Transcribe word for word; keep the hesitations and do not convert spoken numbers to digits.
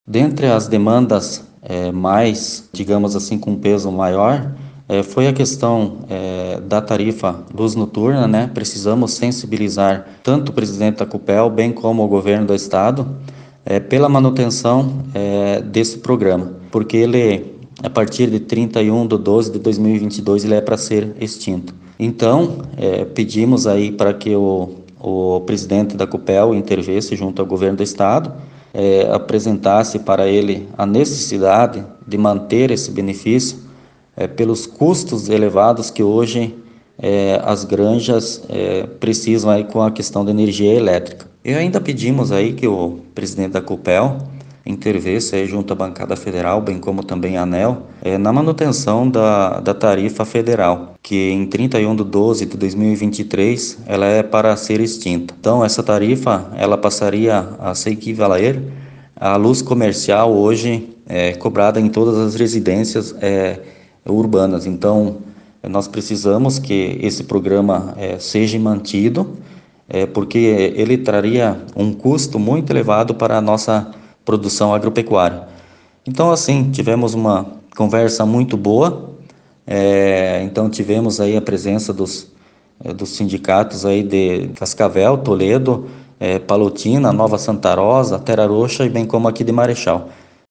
Dentre as demandas eh, mais, digamos assim, com peso maior, eh, foi a questão eh, da tarifa luz noturna, né? Precisamos sensibilizar tanto o presidente da Copel, bem como o governo do estado, eh, pela manutenção eh, desse programa, porque ele, a partir de trinta e um de doze de dois mil e vinte e dois, ele é para ser extinto. Então, eh, pedimos aí para que o, o presidente da Copel intervesse junto ao governo do estado, eh, apresentasse para ele a necessidade de manter esse benefício eh, pelos custos elevados que hoje eh, as granjas eh, precisam aí com a questão da energia elétrica. E ainda pedimos aí que o presidente da Copel intervesse aí junto à bancada federal, bem como também a ANEEL, eh, na manutenção da, da tarifa federal, que em trinta e um de doze de dois mil e vinte e três ela é para ser extinta. Então essa tarifa ela passaria a se equivaler à luz comercial hoje é, cobrada em todas as residências é, urbanas. Então nós precisamos que esse programa é, seja mantido, é, porque ele traria um custo muito elevado para a nossa produção agropecuária. Então, assim, tivemos uma conversa muito boa. É, então, tivemos aí a presença dos, é, dos sindicatos aí de Cascavel, Toledo, é, Palotina, Nova Santa Rosa, Terra Roxa e bem como aqui de Marechal.